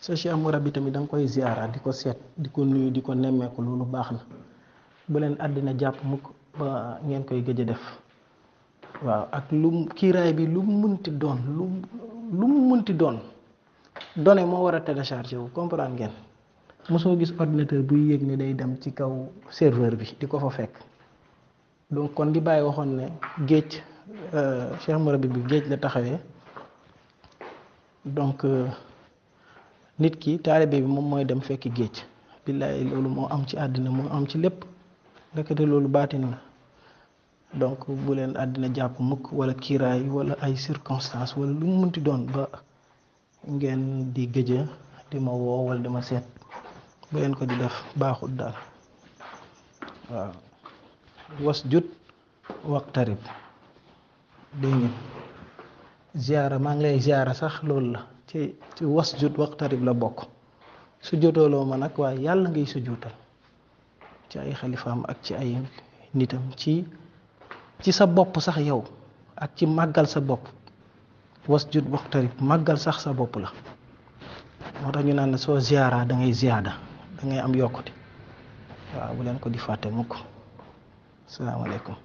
sa cheikh murabbi tamit da nga koy ziara di ko seet di ko nuyu di ko nemmeeku loolu baax na bu leen àddina jàpp mukk ba ngeen koy gëj a def waaw ak lu kiiraay bi lu mu munti doon lu mu munti doon données moo war a téléchargé wu comprendre ngeen mosoo gis ordinateur buy yéeg ni day dem ci kaw serveur bi di ko fa fekk donc kon li bàyyi waxoon ne géej cheikh murabbi bi géej la taxawee donc nit ki taalibe bi moom mooy dem fekk géej billaay loolu moo am ci àddina moo am ci lépp ndekete loolu baatin la donc bu leen àddina jàpp mukk wala kiiraay wala ay circonstances wala lu mu munti doon ba ngeen di gëja di ma woo wala di ma seet bu leen ko di def baaxul daal waaw was jut waqtarib dégg ngeen ziara maa ngi lay ziara sax loolu la ci was jut waqtarib la bokk su jotooloo ma nag waaye yàlla ngay sujjuutal ci ay xalifaam ak ci ay nitam ci sa bopp sax yow ak ci màggal sa bopp was jut waqtarib màggal sax sa bopp la moo tax ñu naan ne soo ziara da ngay ziyaada da ngay am yokkute waaw bu leen ko di fàtte mukk asalaamaaleykum